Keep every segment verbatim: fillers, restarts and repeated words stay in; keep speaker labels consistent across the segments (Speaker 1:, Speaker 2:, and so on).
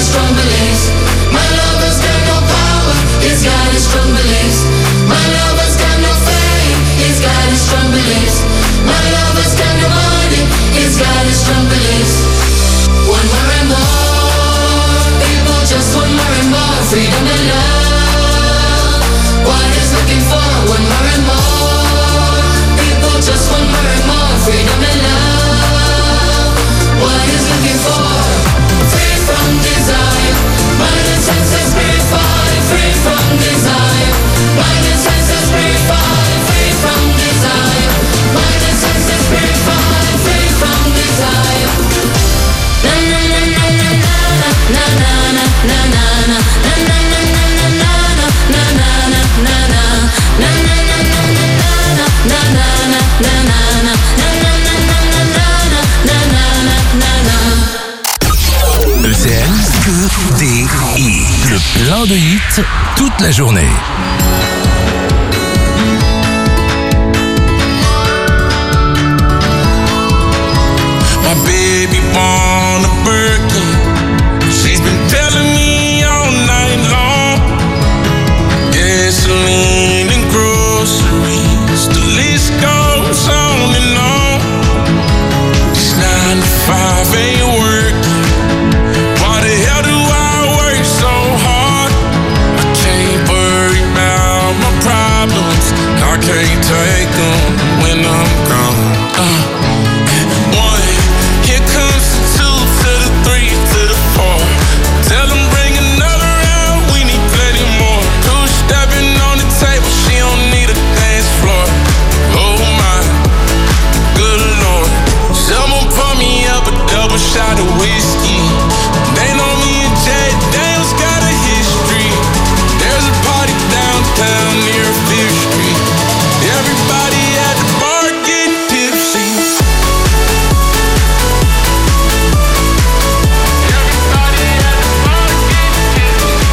Speaker 1: his strong beliefs. My lover's got no power, he's got his strong beliefs. My lover's got no fame, he's got his strong beliefs. My lover's got no money, he's got his strong beliefs. One more and more, people just want more and more freedom and love. What he's looking for, one more and more. People just want more and more freedom and love. What he's looking for, free from desire. Mind and senses purified, free from desire. Mind and senses purified, free from desire. Mind and senses purified, free from desire. Na na na na na na na na na na na na na na na na na na na.
Speaker 2: E C N, que des hits. Le plein de hits toute la journée.
Speaker 3: My baby born a Birkin. She's been telling me all night long. Gasoline and groceries, the list goes on and on. This nine to five ain't working. Why the hell do I work so hard? I can't worry about my problems. I can't take them when I'm gone. Uh, one, here comes the two to the three to the four. Tell them bring another round, we need plenty more. Two stepping on the table, she don't need a dance floor. Oh my, good lord. Someone pour me up a double shot of whiskey. They know me and Jay Daniels got a history. There's a party downtown near Fifth Street. Everybody at the bar getting tipsy. Everybody at the bar getting tipsy.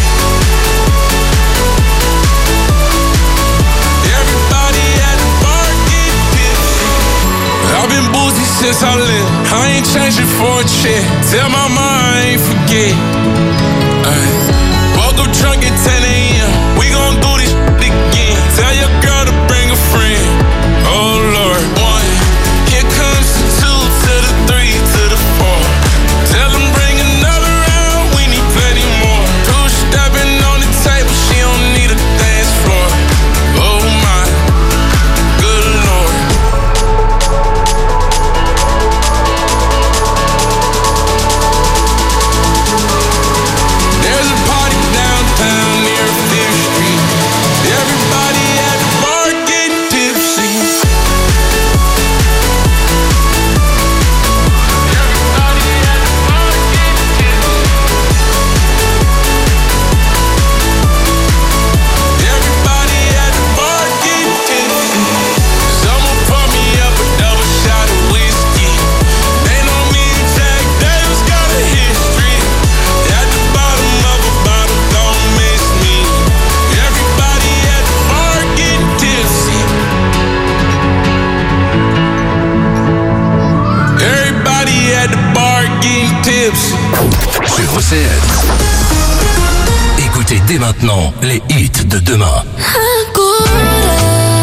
Speaker 3: Everybody at the bar getting tipsy. I've been boozy since I lived. I ain't changing for a chick. Tell my mom I ain't forget. Ay. Woke up drunk at ten a.m. We gon' do this shit again. Tell your girl to bring a friend. Oh Lord. One, here comes the two to the three to the four. Tell them bring another round, we need plenty more. Two stepping on the table, she don't need a dance floor. Oh my, good lord. There's a party downtown near Fifth Street. Everybody at the bar getting tipsy. Everybody at the bar getting tipsy. Everybody at the bar getting tipsy. Someone pour me up a double shot of whiskey. They know me and Jack Daniels got a history. At the bottom of a bottle, don't miss me. Everybody at the bar getting tipsy. Everybody at the bar getting tipsy.
Speaker 2: Sur O C N. Écoutez dès maintenant les hits de demain.
Speaker 4: Agora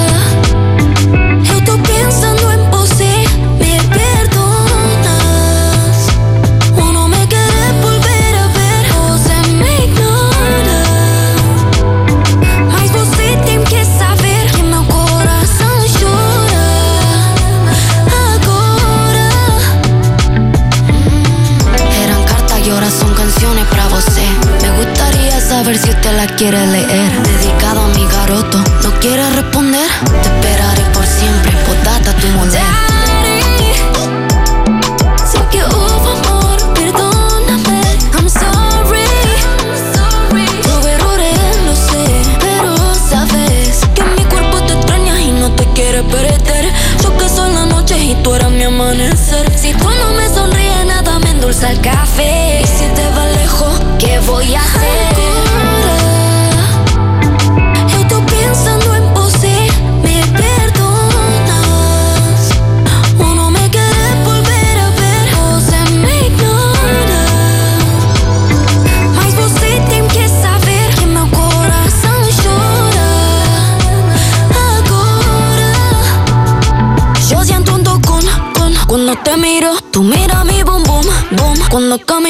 Speaker 4: eu tô pensando em você, me perdonas ou não me querer volver a ver, você me ignora. Mas você tem que saber que meu coração chora. Agora eran cartas y ahora son canciones pra você. Me gustaría saber si usted la quiere leer. Dedicado a mi garoto, ¿no quiere responder? Te esperaré por siempre, potata tu mujer. Sé que hubo amor, perdóname, I'm sorry. Tuve errores, lo sé, pero sabes que mi cuerpo te extraña y no te quiere perder. Yo que soy la noche y tú eras mi amanecer. Si tú no me sonríes, nada me endulza el café. Y si te vas lejos, ¿qué voy a hacer? Eu tô pensando em você, me perdonas ou não me querer volver a ver, você me ignora.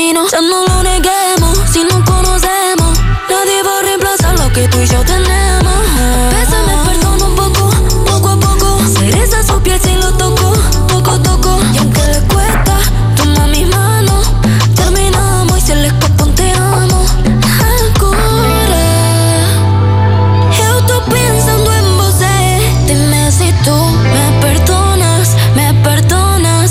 Speaker 4: camino, ya no lo neguemos. Si nos conocemos, nadie va a reemplazar lo que tú y yo tenemos. Bésame, perdona un poco, poco a poco. Cereza su piel si lo toco, toco, toco. Y aunque le cuesta, toma mis manos. Terminamos y se le escapa un te amo. Ahora, yo estoy pensando en vos. Dime si tú me perdonas, me perdonas.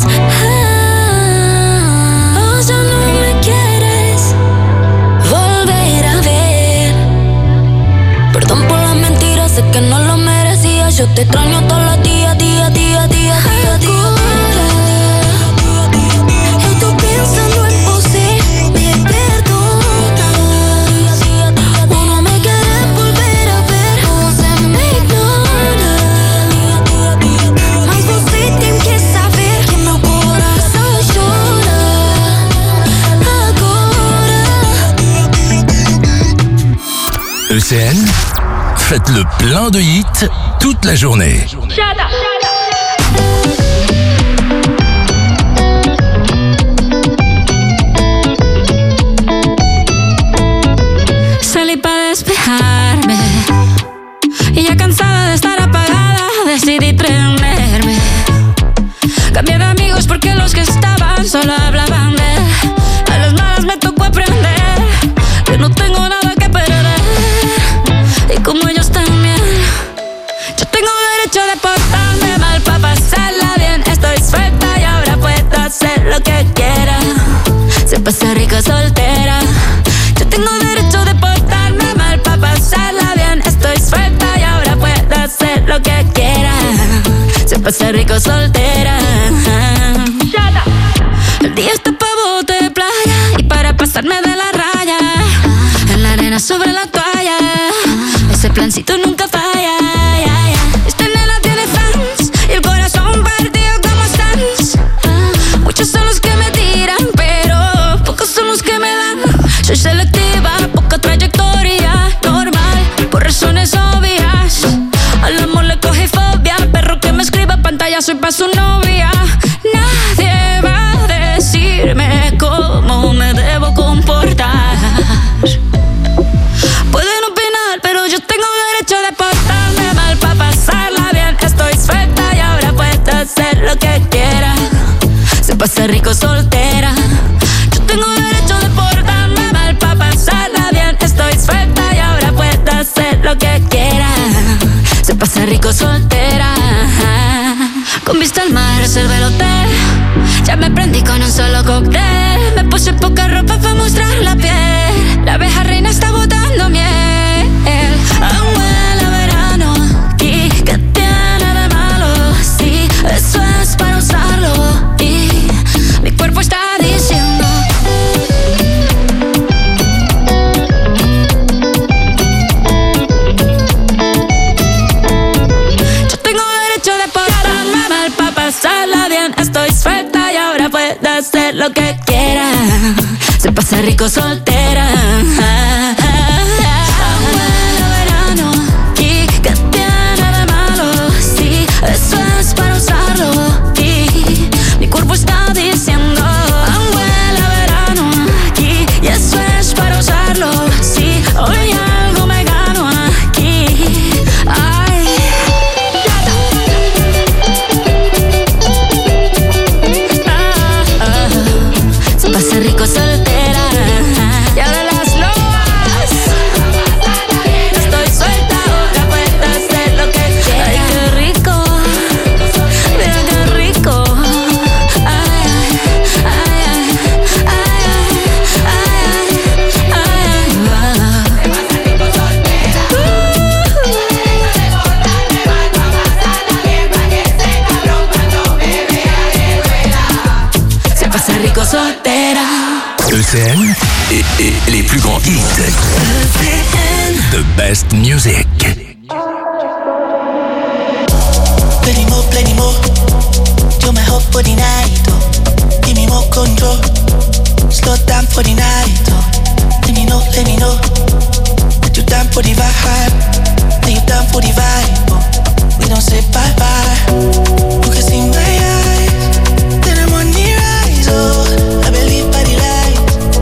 Speaker 4: Ah, oh, ya no me quieres volver a ver. Perdón por las mentiras, sé que no lo merecía. Yo te extraño todos los días, día, día, día, día, día. Yo estoy pensando en vos, me perdonas. O no me quieres volver a ver, o se me ignora. Mas você tem que saber que meu coração chora agora.
Speaker 2: E C N, faites le plein de hits toute la journée.
Speaker 4: Shut up. Salí para despejarme y ya cansada de estar apagada decidí prenderme. Cambié de amigos porque los que estaban solo hablaban de él. A las malas me tocó aprender que no tengo nada que perder. Y como ellos también, yo tengo derecho de portarme mal para pasarla bien. Estoy suelta y ahora puedo hacer lo que quiera. Se pasa rico soltera. Yo tengo derecho de portarme mal para pasarla bien. Estoy suelta y ahora puedo hacer lo que quiera. Se pasa rico soltera. El día está pa' bote de playa y para pasarme de la raya. En la arena sobre la toalla. Ese plancito nunca falla. Esta nena tiene fans y el corazón partido como Sans. Muchos son los que me tiran, pero pocos son los que me dan. Soy selectiva, poca trayectoria, normal, por razones obvias. Al amor le coge fobia, perro que me escriba pantalla soy pa' su novia. Nadie va a decirme cómo me debo comportar. Pueden opinar, pero yo tengo derecho de portarme mal pa' pasarla bien. Estoy suelta y ahora puedo hacer lo que quiera. Se pasa rico soltera. Yo tengo derecho de portarme mal pa' pasarla bien. Estoy suelta y ahora puedo hacer lo que quiera. Se pasa rico soltera. Con vista al mar reservé el hotel. Ya me prendí con un solo cóctel. Me puse poca ropa pa' mostrar la piel. La abeja reina está botando miel. Aún huele a verano. ¿Y qué tiene de malo? Sí, eso es para usarlo. Y mi cuerpo está diciendo yo tengo derecho de portarme mal pa' pasarla bien. Estoy suelta y ahora puedo hacer lo que quiera. Se pasa rico soltera. Aún huele a verano. ¿Y qué tiene de malo? Sí, eso es para usarlo. Y mi cuerpo está diciendo aún huele a verano. Y eso es para usarlo. Sí, hoy algo me gano aquí. Ay. Ah, ah. Se pasa rico soltera. Y ahora las lobas. Estoy suelta, ahora puedo hacer lo que quiera. Ay, qué rico. Mira qué rico. Ay, ay, ay, ay, ay, ay, ay. Se pasa rico soltera.
Speaker 2: E C N et, et les plus grands hits.
Speaker 4: E C N.
Speaker 2: The best music.
Speaker 5: Plenty more, plenty more. You're my hope for the night, oh. Give me more control. Slow down for the night, oh. Let me know, let me know that you down for the vibe. That you down for the vibe, oh. We don't say bye bye. You can see my eyes, then I'm on the rise, oh. I believe by the light.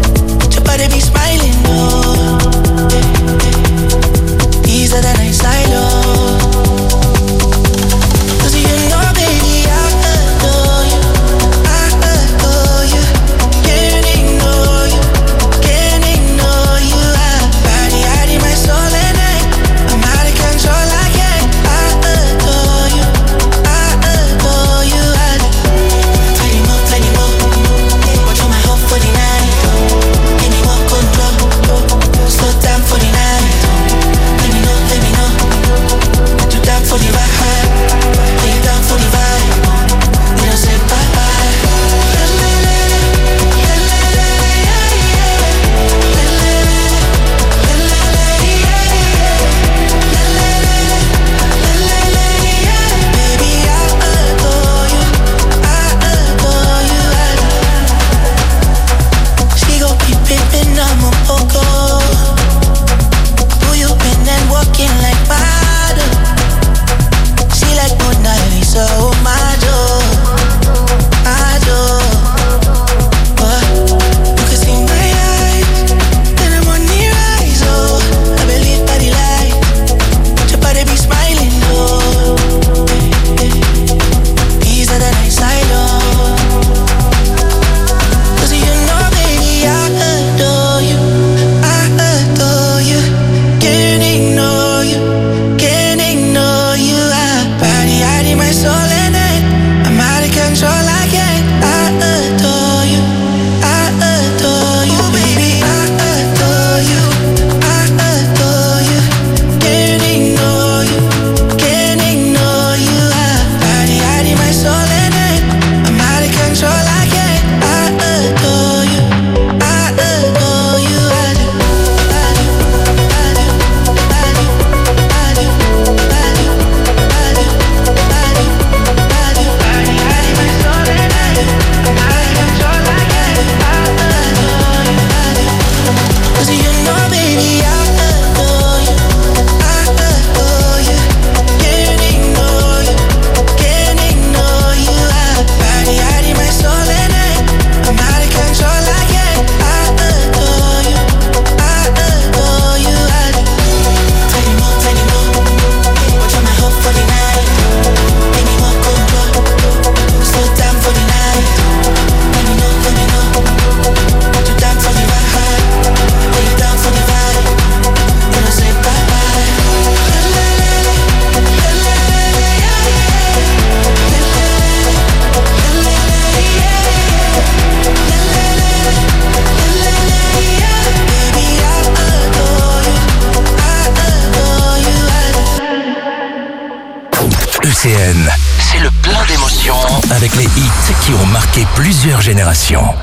Speaker 2: C N. C'est le plein d'émotions avec les hits qui ont marqué plusieurs générations.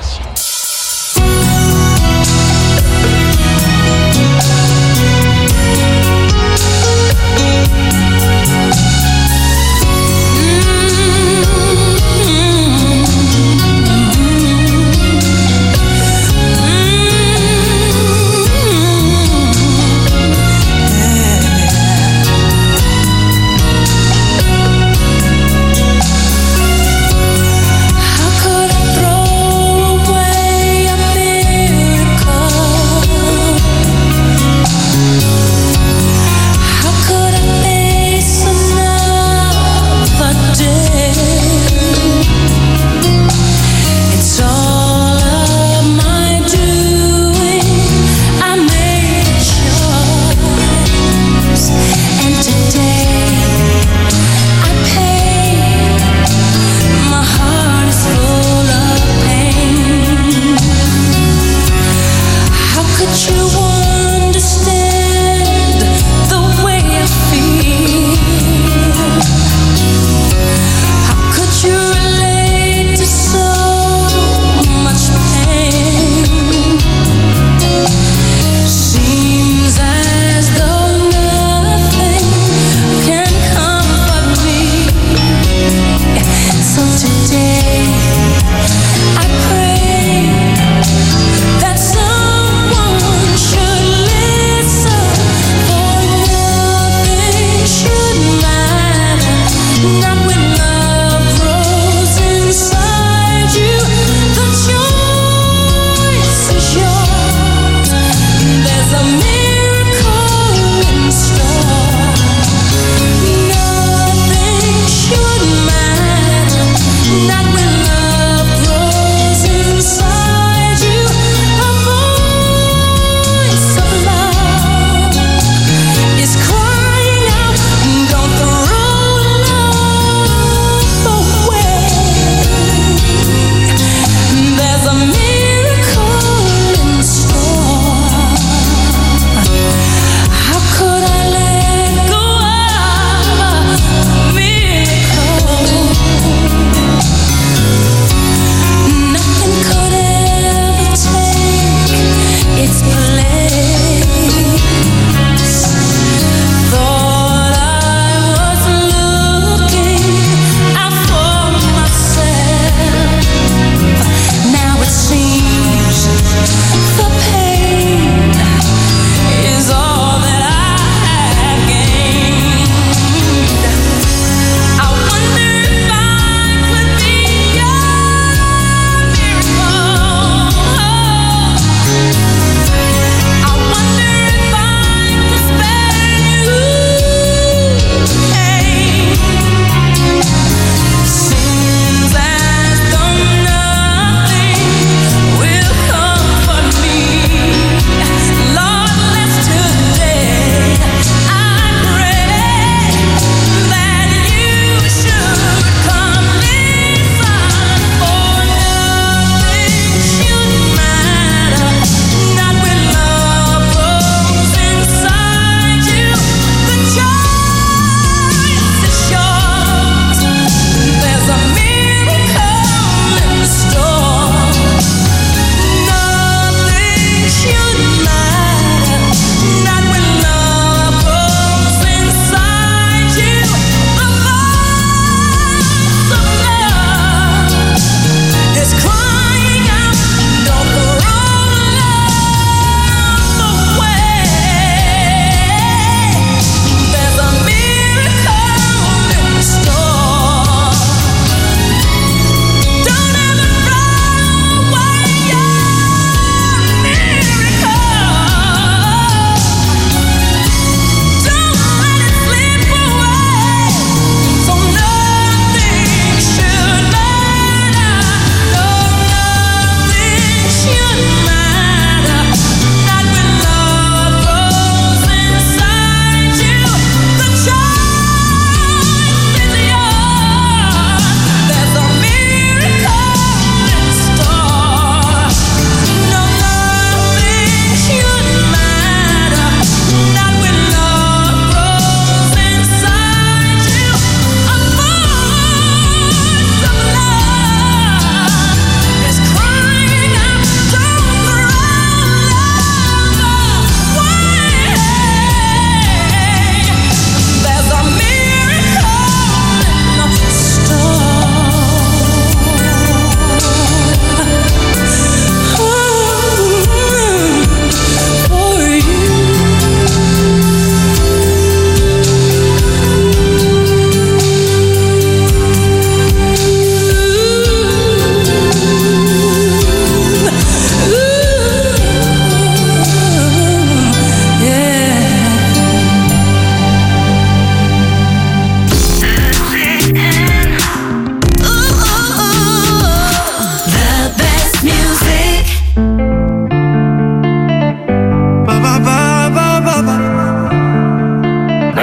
Speaker 4: How could I throw away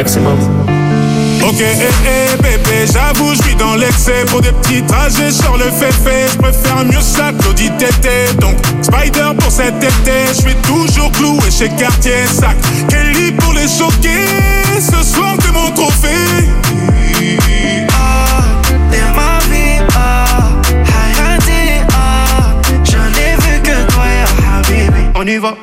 Speaker 6: maximum.
Speaker 7: Ok, eh, eh, bébé, j'avoue, je suis dans l'excès. Pour des petits trajets, sur le fait-fait. Je préfère mieux ça que l'audit tété. Donc, Spider pour cet été. Je suis toujours cloué chez Cartier. Sac, Kelly pour les choquer. Ce soir, t'es mon trophée.
Speaker 5: Ah, t'es ma vie, ah, Hayati, ah. Je n'ai vu que toi, ya Habibi. On y va.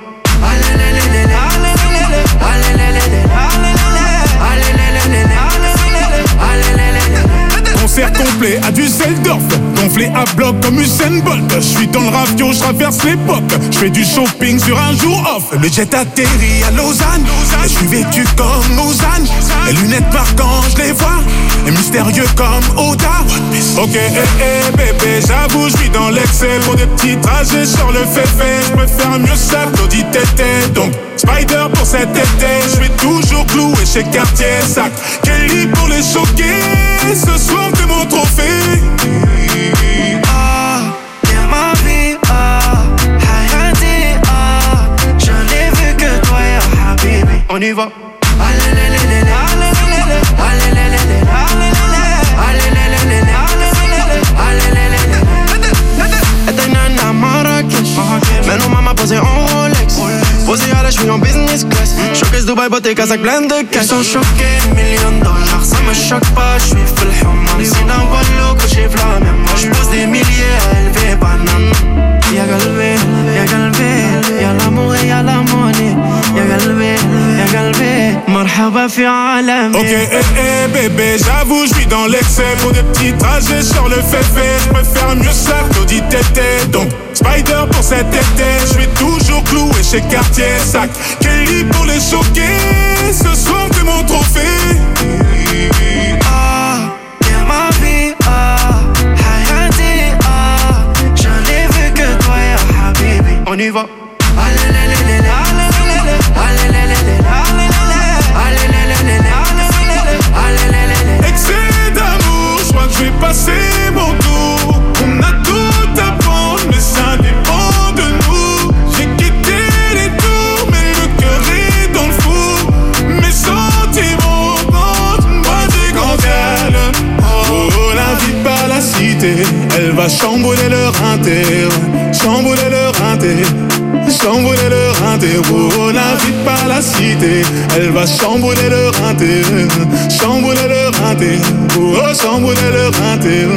Speaker 7: Concert complet à Düsseldorf, gonflé à bloc comme Usain Bolt. Je suis dans le ravio, je traverse l'époque. Je fais du shopping sur un jour off. Le jet atterrit à Lausanne. Et je suis vêtu comme Lausanne. Les lunettes marquant, je les vois. Et mystérieux comme Oda. Ok, eh, eh, bébé, j'avoue, je suis dans l'excès. Pour des petits trajets sur le fait-fait. Je préfère mieux ça que l'audit tété. Donc, Spider pour cet été. Je suis toujours cloué chez Cartier. Sac, Kelly pour les choquer. Ce soir, t'es mon trophée.
Speaker 5: Ah, t'es ma vie, ah, Hayati, ah. Je n'ai vu que toi, ya Habibi. On y va.
Speaker 6: Esta nana Marrakech, menos mamá posé en Rolex. Posé à la j'suis en business class. Showcase Dubaï, beauté, casaque pleine de cash. Ils sont choqués, millions de dollars. Ça me choque pas, j'suis full human. C'est dans Wallo que j'ai la mémoire. J'pose des milliers à élever banane. Y'a galvé, y'a galvé, y'a l'amour et y'a la monnaie. Y'a galvé, y'a galvé, marhaba fi alami.
Speaker 7: Ok, eh, eh, bébé, j'avoue, je suis dans l'excès. Pour des petits trajets sur le fait-fait. Je préfère mieux ça que l'audit tété. Donc, Spider pour cet été. Je suis toujours cloué chez Cartier. Sac, Kelly pour les choquer. Ce soir, t'es mon trophée.
Speaker 5: Ah, t'es ma vie, ah, Hayati, ah. Je n'ai vu que toi, ya Habibi.
Speaker 6: On y va.
Speaker 7: Excès d'amour, je crois que je vais passer mon tour. On a tout à prendre, mais ça dépend de nous. J'ai quitté les tours, mais le cœur est dans le four. Mes sentiments comptent, moi j'ai grand elle. Oh, la vie par la cité, elle va chambouler leur inter. Chambouler leur inter. Chambouler leur inter, oh, la vie par la cité. Elle va chambouler leur inter. Chambouler leur inter, oh, chambouler leur inter.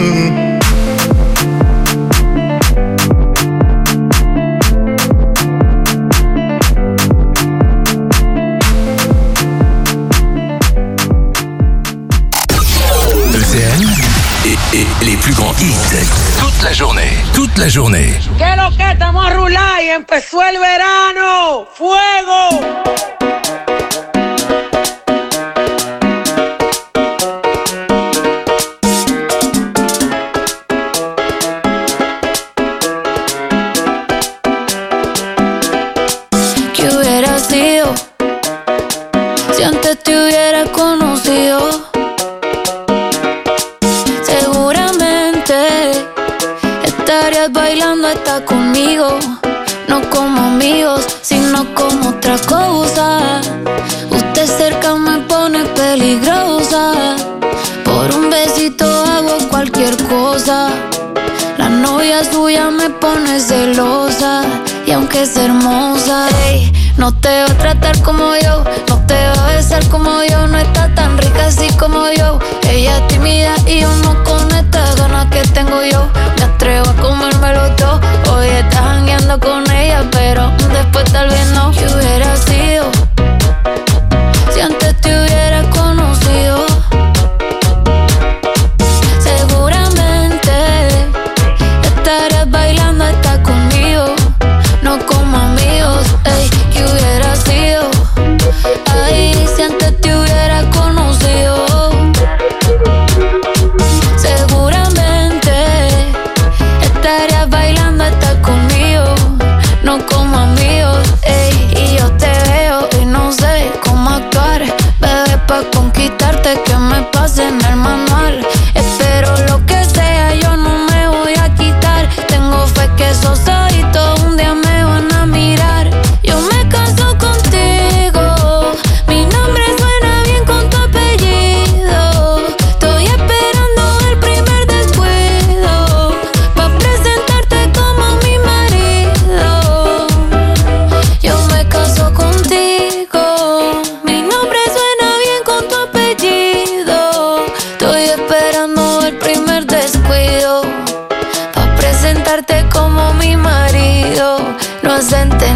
Speaker 2: E C N et, et les plus grands hits. Toute la journée, toute la journée.
Speaker 8: ¿Qué lo que estamos a rular y empezó el verano? ¡Fuego!
Speaker 4: ¿Qué hubiera sido si antes te hubiera conocido? Seguramente estarías bailando hasta conmigo, no como amigos, sino como otra cosa. Usted cerca me pone peligrosa, por un besito hago cualquier cosa. La novia suya me pone celosa, y aunque es hermosa, ey, no te va a tratar como yo, no te va a besar como yo, no está tan rica así como yo. Ella es tímida y yo no con estas ganas que tengo yo. Me atrevo a comérmelo todo. Hoy estás jangueando con ella, pero después tal vez no. ¿Qué hubiera sido si antes te hubiera conocido? Seguramente estarías bailando hasta conmigo, no como amigos, ey. ¿Qué hubiera sido? Ay, si antes te hubiera conocido. Seguramente estarías bailando hasta conmigo, no como amigos, ey.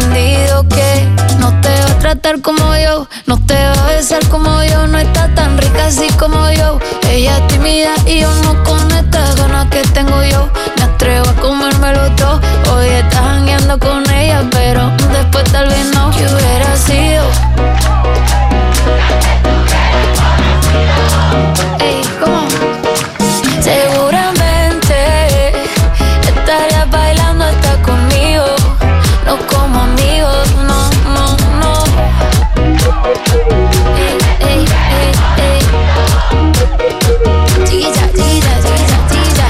Speaker 4: entendido que no te va a tratar como yo, no te va a besar como yo, no está tan rica así como yo. Ella es tímida y yo no con estas ganas que tengo yo. Me atrevo a comérmelo todo. Hoy estás jangueando con ella, pero después tal vez no. ¿Qué hubiera sido? Ey, ¿cómo? Seguramente estarías bailando hasta conmigo, no como amigos, no, no, no. Ey, ey, ey, ey. Chiquilla, chiquilla, chiquilla, chiquilla.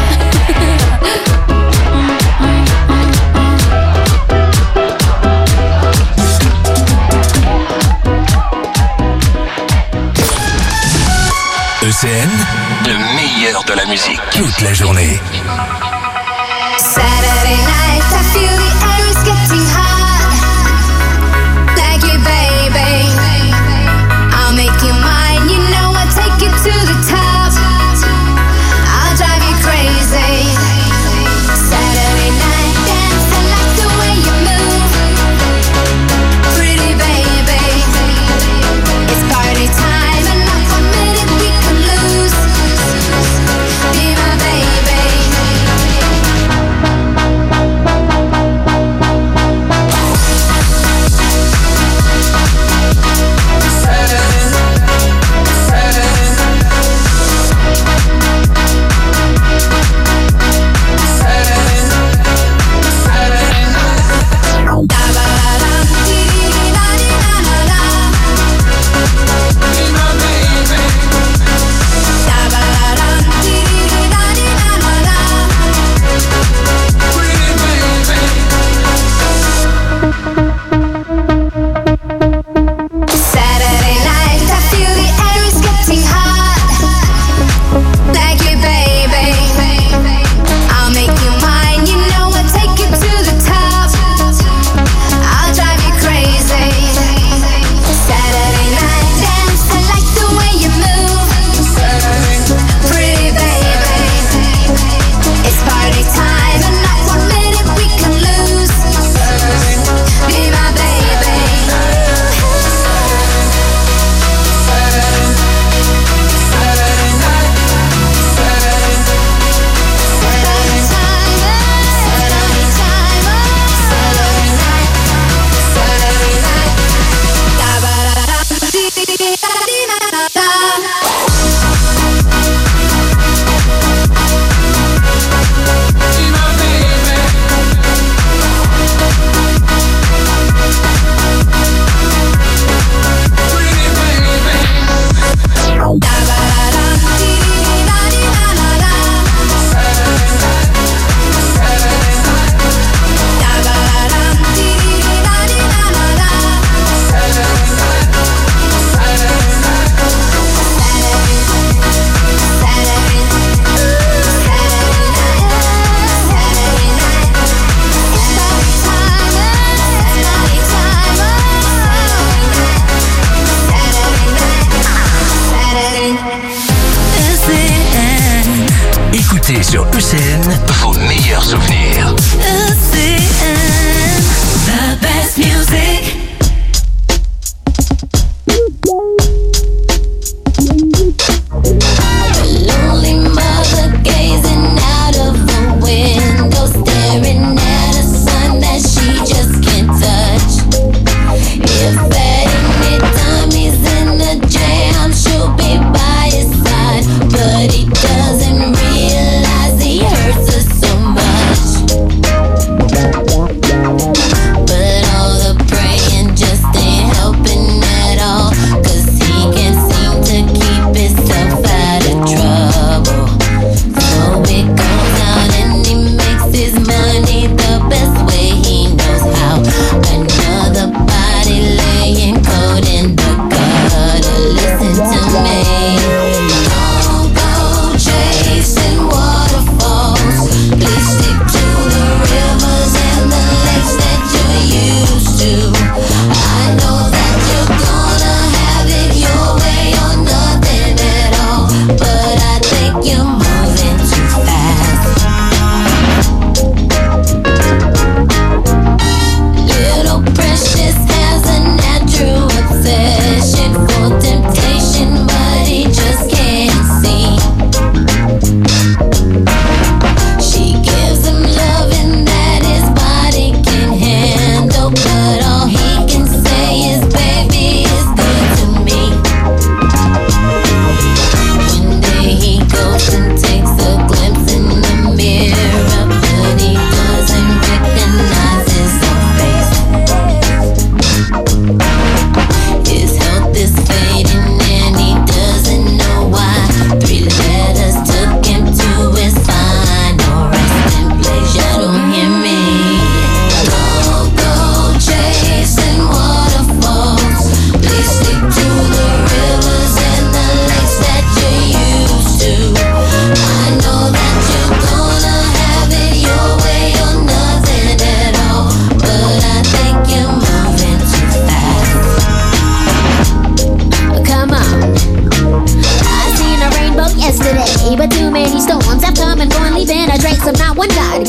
Speaker 2: E C N, le meilleur de la musique toute la journée.
Speaker 1: Saturday night, I feel the air is getting hot. Like you, baby. I'll make you mine, you know I'll take you to the top. I'll drive you crazy. Saturday night, dance, I like the way you move. Pretty baby. It's party time and not one minute we can lose. Be my baby. Saturday night, I feel the air is getting hot. Like you, baby. I'll make you mine, you know I'll take you to the top. I'll drive you crazy. Saturday night, dance, I like the way you move. Pretty baby. It's party time and not one minute we can lose. Be my baby.
Speaker 2: Écoutez sur E C N vos meilleurs souvenirs.
Speaker 4: E C N, the best music.
Speaker 1: Lonely mother gazing out of the window, staring at a sun that she just can't touch. If at any time he's in a jam, she'll be by his side, but he doesn't realize he hurts her so much.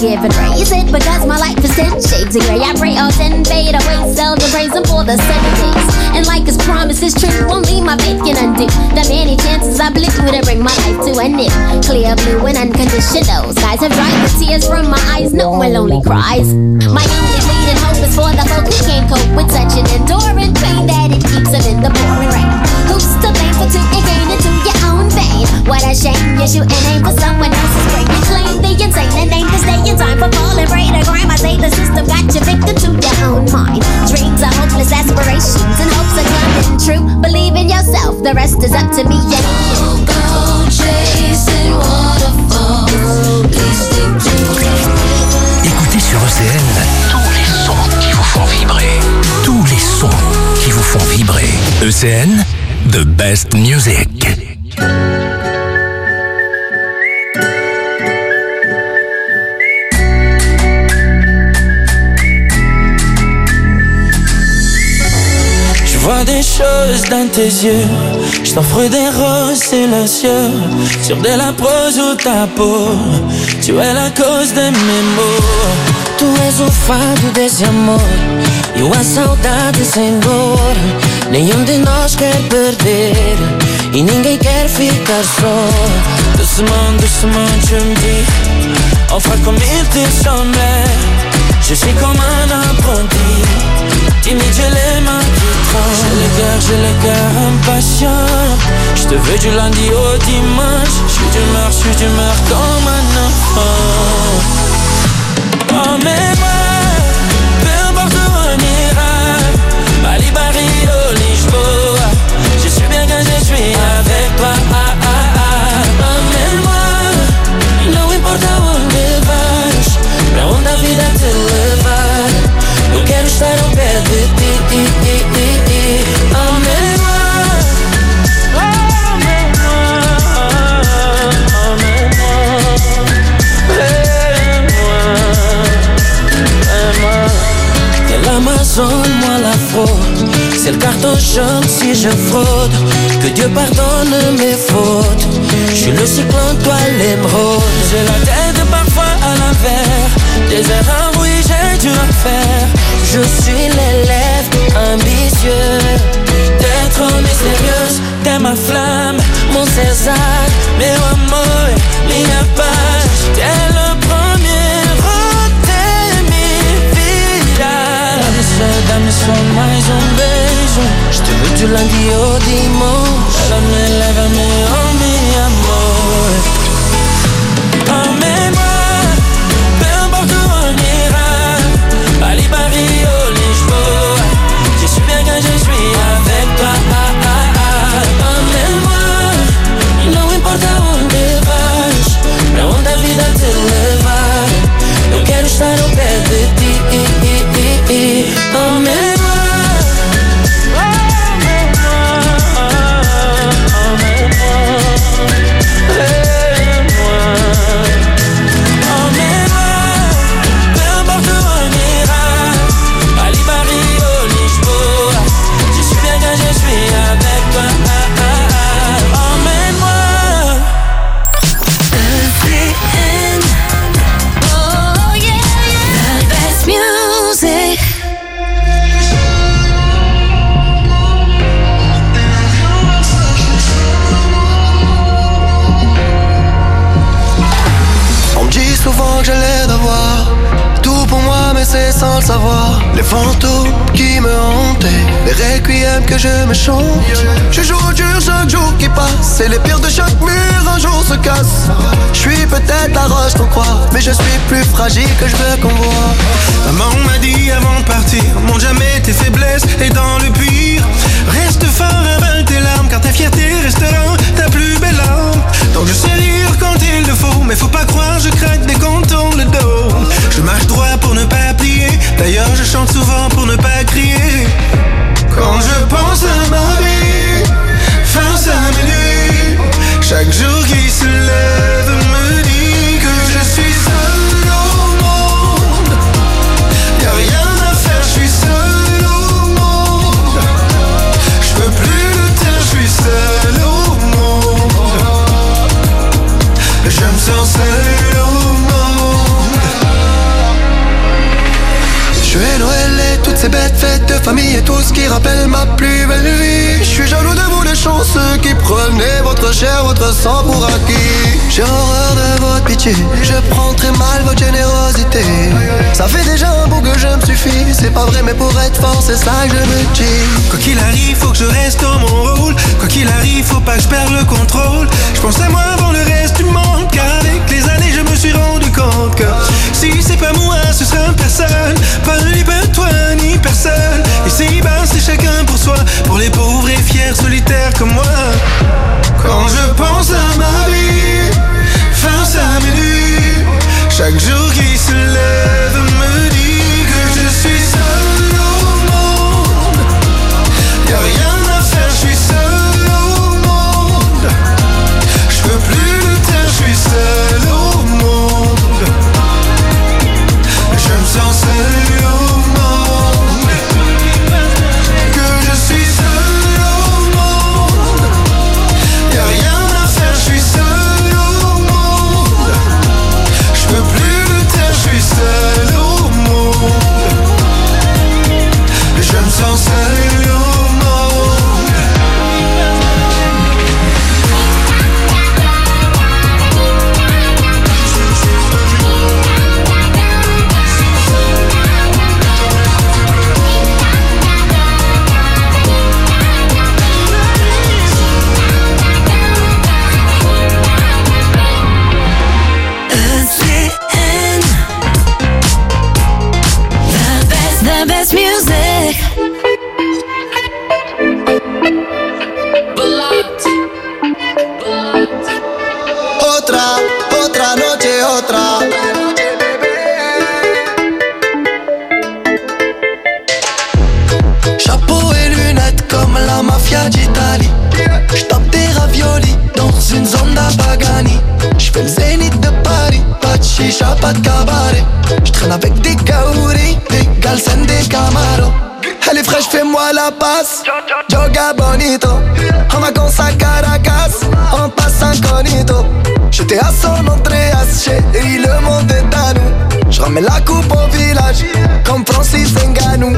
Speaker 9: forgive and raise it because my life is ten shades of gray. I pray all ten fade away, seldom praise him for the seven days. And like his promise is true, only my faith can undo the many chances I blew to bring my life to an end. Clear blue and unconditional skies have dried the tears from my eyes, no more lonely cries. My only bleeding hope is for the folk who can't cope with such an enduring pain that it keeps them in the pouring rain. Who's to blame for two and gain into your own vein? What a shame you shoot and aim for someone else's brain. You claim the insane and aim to stay in time for falling prey to crime. I say the system got you victim to your own mind. Dreams are hopeless aspirations and hopes are coming true. Believe in yourself, the rest is up to me and you. Go chasing waterfalls. Please stick to it.
Speaker 2: Écoutez sur E C N tous les sons qui vous font vibrer. Tous les sons qui vous font vibrer. E C N, the best music.
Speaker 10: Je vois des choses dans tes yeux, je t'offre des roses silencieux sur de la prose ou ta peau. Tu es la cause de mes maux. Tu és o fado desse amor e a saudade sem dor. Nenhum de nós quer perder e ninguém quer ficar só. Doucement, doucement, tu me dis enfin comme il te semblait. Je suis comme un apprenti, timide, j'ai les mains qui tremblent. J'ai le cœur, j'ai le cœur impatient. Je te veux du lundi au dimanche. Je suis d'humeur, je suis d'humeur comme un enfant. Emmène-moi, peu importe où on ira, Bali, Barrio, Lisboa. Je suis bien quand je suis avec toi. Ah, ah, ah. Emmène-moi, não importa onde vais, pra onde a vida te levar. Eu quero estar ao pé de ti. Emmène-moi, l'Amazone, moi la fraude. C'est le carton jaune si je fraude. Que Dieu pardonne mes fautes. Je suis le cyclone, toi l'émeraude. J'ai la tête parfois à l'envers. Des erreurs, oui, j'ai dû en faire. Je suis l'élève ambitieux. T'es trop mystérieuse, t'es ma flamme, mon César. Meu amor, minha paz. T'es le premier rote mi vida. Dá-me só mais um beijo. Je te veux du lundi au dimanche. Lève-me, lève-me, oh mi amor. Emmène-moi, peu importe où on ira, Bali, Barrio, Lisboa. Je suis bien quand je suis avec toi. Ah, ah, ah. Emmène-moi, não importa onde vais, pra onde a vida te levar. Eu quero estar ao pé de ti. Emmène-moi.
Speaker 6: Souvent que je l'ai d'avoir tout pour moi, mais c'est sans le savoir. Les fantômes qui me hantaient, les requiems que je me chante. Je joue dur chaque jour qui passe, et les pires de chaque mur un jour se cassent. Je suis peut-être la roche qu'on croit, mais je suis plus fragile que je veux qu'on voit.
Speaker 7: Maman m'a dit avant de partir, montre jamais tes faiblesses et dans le pire, reste fort, avale tes larmes, car ta fierté restera ta plus belle arme. Donc je sais rire quand il le faut, mais faut pas croire, je craque dès qu'on tourne le dos. Je marche droit pour ne pas plier, d'ailleurs je chante souvent pour ne pas crier. Quand je pense à ma vie, face à mes nuits, chaque jour qui se lève me dit que je suis seul au monde. Y'a rien à faire, je suis seul au monde.
Speaker 11: rappelle ma plus belle vie. Je suis jaloux de vous les chanceux qui prenez votre chair, votre sang pour acquis. J'ai horreur de votre pitié, je prends très mal votre générosité. Ça fait déjà un bout que je me suffis, c'est pas vrai mais pour être fort c'est ça que je me dis.
Speaker 12: Quoi qu'il arrive faut que je reste dans mon rôle. Quoi qu'il arrive faut pas que je perde le contrôle. Je pense à moi avant le reste du monde, car avec les années je me suis rendu compte que si c'est pas moi ce sera personne. Pas ni ben toi ni personne. Ici ben c'est chacun pour soi, pour les pauvres et fiers solitaires comme moi. Quand je pense à ma vie face à mes nuits, chaque jour qui se lève me dit que je suis seul au monde. Y'a rien à faire, je suis seul au monde. Je peux plus le taire, je suis seul au monde. Je me sens seul au monde. Que je suis seul au monde. Y'a rien à faire, je suis seul au monde. Je peux plus le taire, je suis seul au monde. Je me sens seul au monde.
Speaker 4: E C N, the best, the best music.
Speaker 11: Otra, otra noche, otra. Chapeau et lunettes comme la mafia d'Italie. J'tape des raviolis dans une zone d'Apagani. J'fais le zénith de Paris, pas de chicha, pas de cabaret. J'traîne avec des kaouris, des galsen, des camaros. Elle est fraîche, fais-moi la passe. Yoga bonito. En vacances à Caracas, on passe incognito. J'étais à San Andreas, chérie, le monde est à nous. J'ramène la coupe au village, comme Francis Ngannou.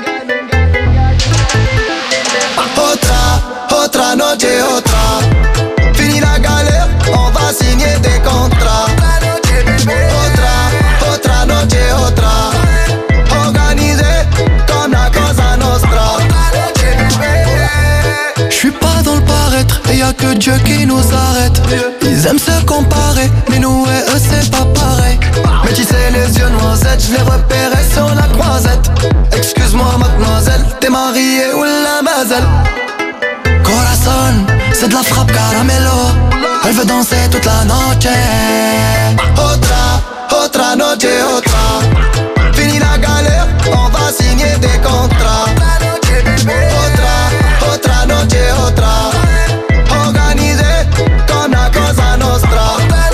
Speaker 11: Otra, otra noche, otra. Fini la galère, on va signer des contrats. Otra, otra noche, otra. Organisé comme la Cosa Nostra. J'suis pas dans le paraître, et y'a que Dieu qui nous arrête. Ils aiment se comparer, mais nous et eux c'est pas pareil. Mais tu sais les yeux noisettes, j'les repérais sur la croisette. Excuse-moi mademoiselle, t'es mariée ou la mazel? Corazon, c'est de la frappe caramelo. Elle veut danser toute la noche. Otra, otra noche, otra. Fini la galère, on va signer des contrats. Otra, otra noche, otra. Organisé comme la Cosa Nostra.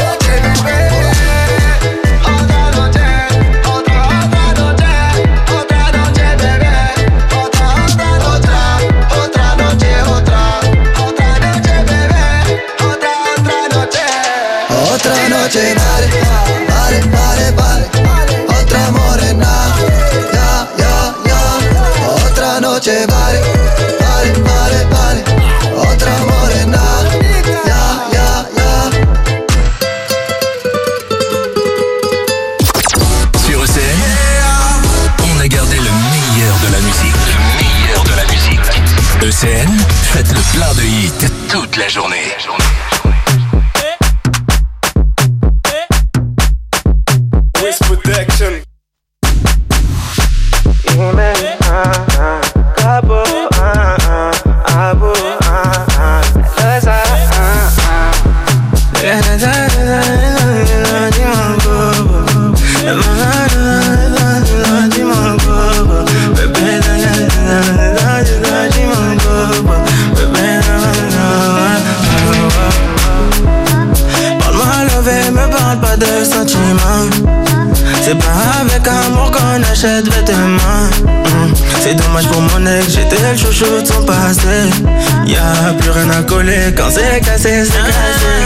Speaker 11: Otra noche, vale, vale, vale, vale. Otra morena, ya, ya, ya. Otra noche, vale, vale, vale, vale. Otra morena, ya, ya, ya.
Speaker 2: Sur E C N, on a gardé le meilleur de la musique. Le meilleur de la musique. E C N, faites le plein de hits toute la journée.
Speaker 13: Wiz Protection. Yeah, man. Ah, ah. Cabo, ah, ah. Abo, ah, ah. Cause I, ah, ah. Yeah, da, da, da, da, da, da, Parle-moi à lever, me parle pas de sentiments. C'est pas avec amour qu'on achète vêtements. mmh. C'est dommage pour mon ex, j'étais le chouchou de son passé. Y'a plus rien à coller, quand c'est cassé, c'est cassé.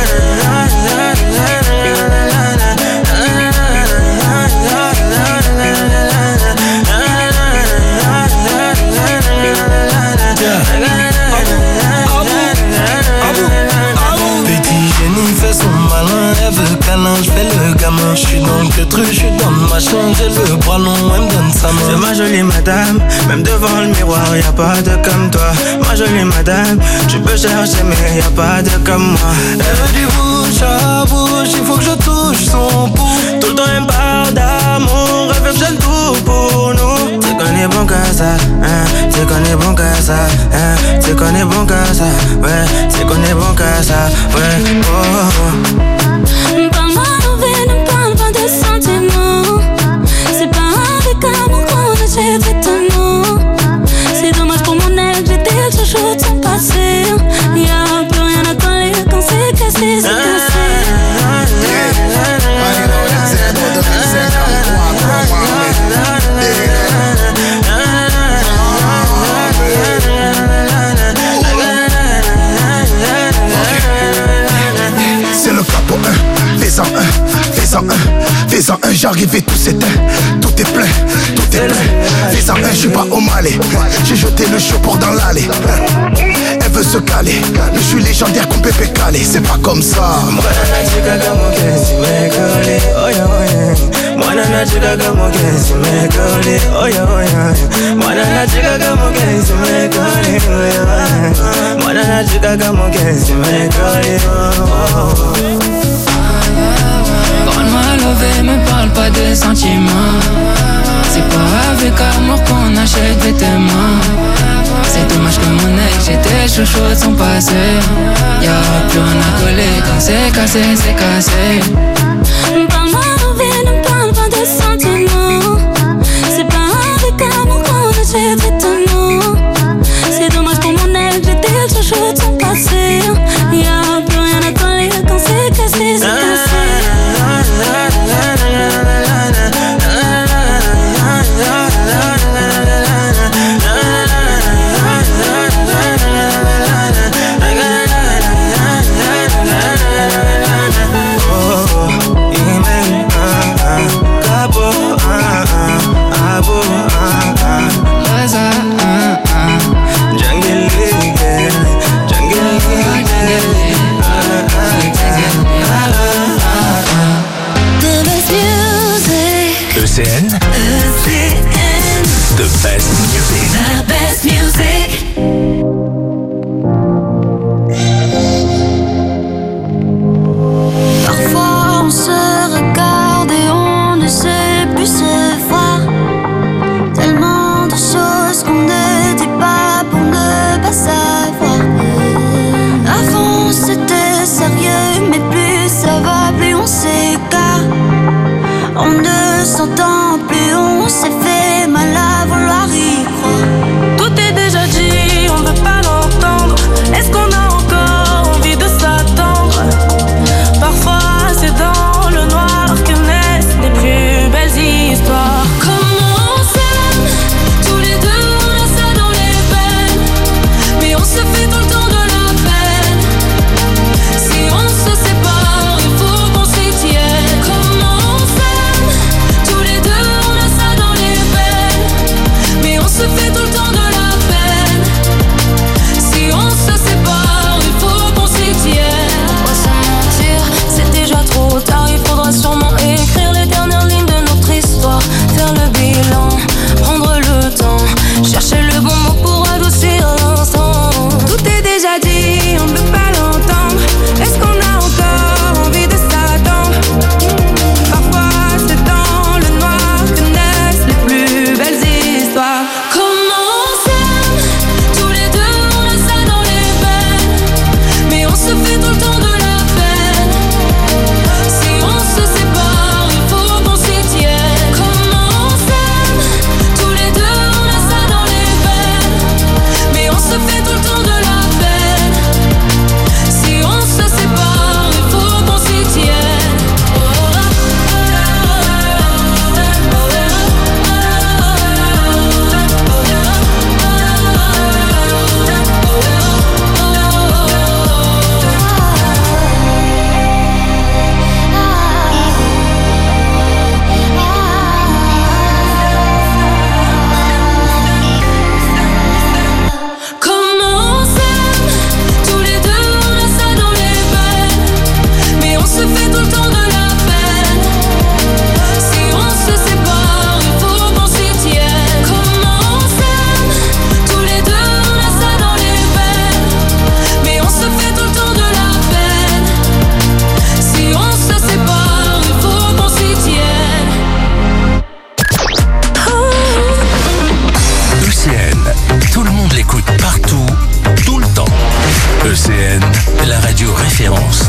Speaker 13: Je suis dans le pétru, je suis dans le machin. J'ai le bras long, elle me donne sa main. C'est ma jolie madame, même devant le miroir, y'a pas de comme toi. Ma jolie madame, tu peux chercher mais y'a pas de comme moi. Elle veut du bouche à bouche, il faut que je touche son pouce. Tout le temps elle me parle d'amour, elle veut que j'aime tout pour nous. C'est qu'on est bon qu'à ça, hein, c'est qu'on est bon qu'à ça, hein, c'est qu'on est bon qu'à ça, ouais, c'est qu'on est bon qu'à ça, ouais, oh, oh.
Speaker 4: Parle-moi d'envie, ne parle pas de sentiments. C'est pas avec amour qu'on achète vêtements. C'est dommage pour mon ex, j'étais le chouchou de son passé. Y'a plus rien à coller quand c'est cassé, c'est cassé.
Speaker 14: C'est le capot un, fais-en un, fais-en un, fais-en un, j'arrive et tout s'éteint, tout est plein, tout est plein. Fais-en un, j'suis pas au Malais, j'ai jeté le chaud pour dans l'allée. Elle veut se caler, je suis légendaire comme Pépé Calé, c'est pas comme ça.
Speaker 13: Mwana chica como que si me cole, oye oye. Mwana chica como que si me cole, oye. Mwana chica como que si me cole.
Speaker 15: Parle-moi lové, me parle pas de sentiments. C'est pas avec amour qu'on achète vêtements. C'est dommage que mon ex, j'étais chouchou de son passé. Y'a plus rien à coller quand c'est cassé, c'est cassé.
Speaker 4: Parle-moi d'envie, ne parle pas de sentiments. C'est pas avec amour qu'on achète vêtements. C'est dommage pour mon ex, j'étais le chouchou de son passé. Y'a plus rien à coller quand c'est cassé, c'est cassé.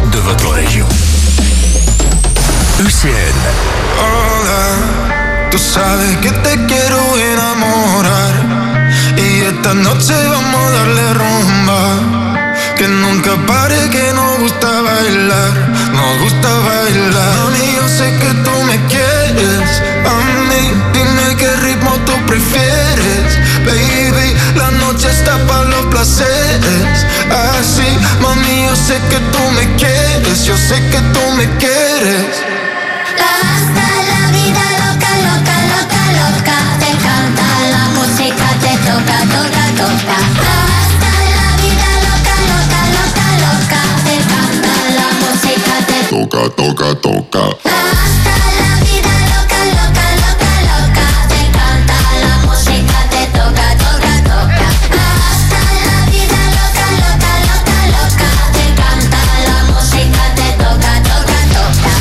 Speaker 2: de votre région. U C N.
Speaker 12: Hola, tú sabes que te quiero enamorar y esta noche vamos a darle rumba. Que nunca pare, que nos gusta bailar, nos gusta bailar. Mami, yo sé que tú me quieres, a mí, dime qué ritmo tú prefieres. Baby, la noche está para los placeres. Así, mami, yo sé que tú me quieres, yo sé que tú me quieres.
Speaker 9: Hasta la vida loca, loca, loca, loca. Te canta la música, te toca, toca, toca. Hasta la vida loca, loca, loca, loca. Te canta la música, te
Speaker 16: toca, toca, toca.
Speaker 9: Hasta la vida loca, loca, loca, loca. Te canta la música, te toca, toca, toca. Hasta la vida loca, loca, loca, loca. Te canta la música, te toca, toca, toca.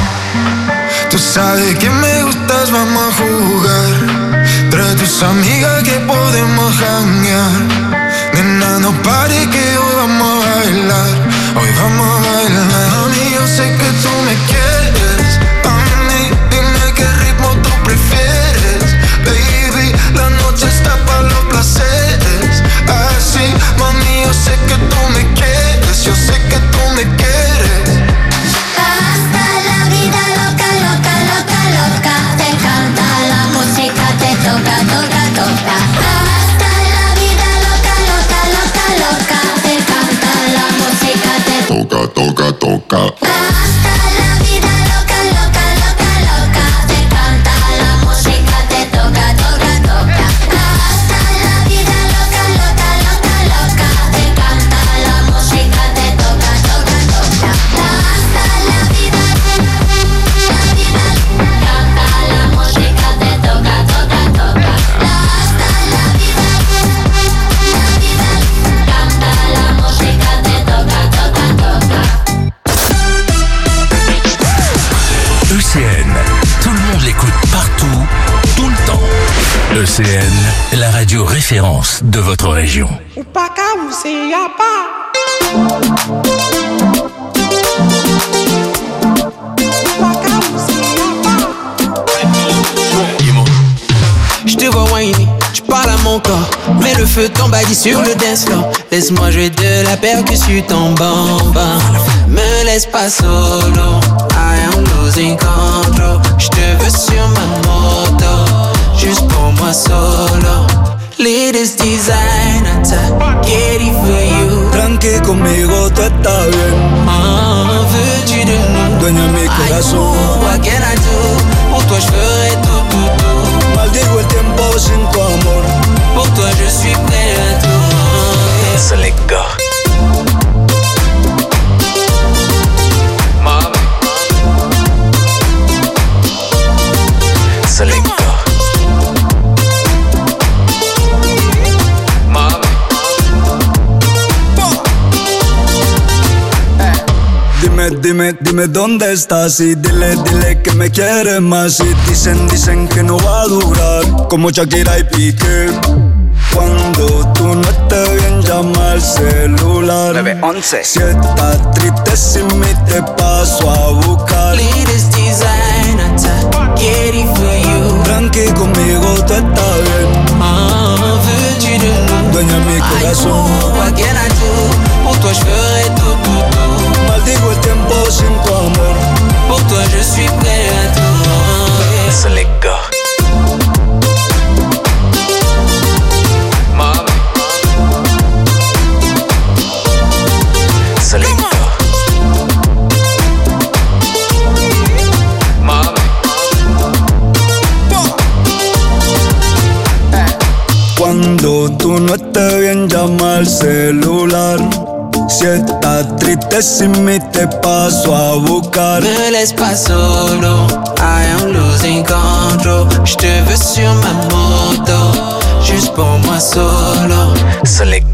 Speaker 12: Tú sabes que me gustas, vamos a jugar. Trae tus amigas que podemos janguear. Nena, no pare que hoy vamos a bailar. Hoy vamos a bailar. Mami, yo sé que tú me quieres. A mí, dime qué ritmo tú prefieres. Baby, la noche está para los placeres. Así, mami, yo sé que tú me quieres. Yo sé que tú me quieres.
Speaker 9: Hasta la vida loca, loca, loca, loca. Te canta la música, te toca, toca, toca. Hasta la vida loca, loca, loca, loca. Te canta la música, te
Speaker 16: toca, toca, toca.
Speaker 9: Hasta la vida loca, loca, loca, loca. Te canta la música, te toca, toca, toca. Hasta la vida loca, loca, loca, loca. Te canta la música, te toca, toca, toca. Hasta la vida, la vida, canta la música, te toca, toca, toca. Hasta la vida, la vida, canta la música, te toca, toca, toca.
Speaker 2: U C N, tout le monde l'écoute partout, tout le temps. E C N, la radio référence de votre région.
Speaker 8: Ou pas qu'à vous, c'est y'a pas.
Speaker 17: Je te vois whiny, tu parles à mon corps. Mets le feu, t'embadis sur le dance floor. Laisse-moi jouer de la percussion en bamba. Me laisse pas solo, I am losing control. Je te veux sur ma moto, juste pour moi solo. Latest design, get it for you.
Speaker 18: Tranqui conmigo, tú estás bien.
Speaker 17: Ah, veux-tu de nous?
Speaker 18: Dueña mi corazón.
Speaker 17: What can I do? Pour toi je ferai tout, tout, tout.
Speaker 18: Maldigo el tiempo sin tu amor.
Speaker 17: Pour toi je suis prêt à tout.
Speaker 2: Selecta.
Speaker 17: Mami.
Speaker 2: Selecta.
Speaker 18: Dime, dime, dime dónde estás y dile, dile que me quieres más. Y dicen, dicen que no va a durar, como Shakira y Piqué. Cuando tú no estés bien, llama al celular. nueve once. Si estás triste sin mí, te paso a buscar.
Speaker 17: Latest design, get it for you.
Speaker 18: Tranqui conmigo, tú estás bien.
Speaker 17: Ah, veux-tu de nous?
Speaker 18: Dueña mi corazón.
Speaker 17: What can I do? Pour toi je ferai tout, tout, tout.
Speaker 18: Maldigo el tiempo sin tu amor.
Speaker 17: Pour toi je suis prêt à tout.
Speaker 2: Selecta.
Speaker 17: Mami.
Speaker 2: Selecta.
Speaker 17: Mami.
Speaker 18: Cuando tú no estés bien, llama al celular. Si estás triste sin mí, te paso a buscar.
Speaker 17: Me laisse pas solo, I am losing control. Je te veux sur ma moto, juste pour moi solo.
Speaker 2: Selecta.